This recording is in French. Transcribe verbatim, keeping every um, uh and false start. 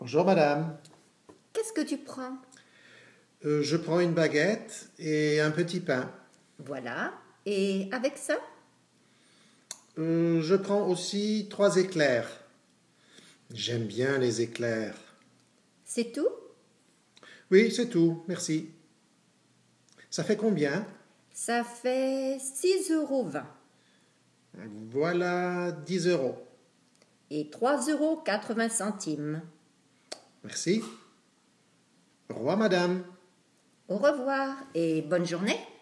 Bonjour madame. Qu'est-ce que tu prends? Euh, je prends une baguette et un petit pain. Voilà. Et avec ça? Euh, je prends aussi trois éclairs. J'aime bien les éclairs. C'est tout? Oui, c'est tout, merci. Ça fait combien? Ça fait six euros vingt Voilà dix euros. et trois euros quatre-vingts centimes. Merci. Au revoir madame. Au revoir et bonne journée.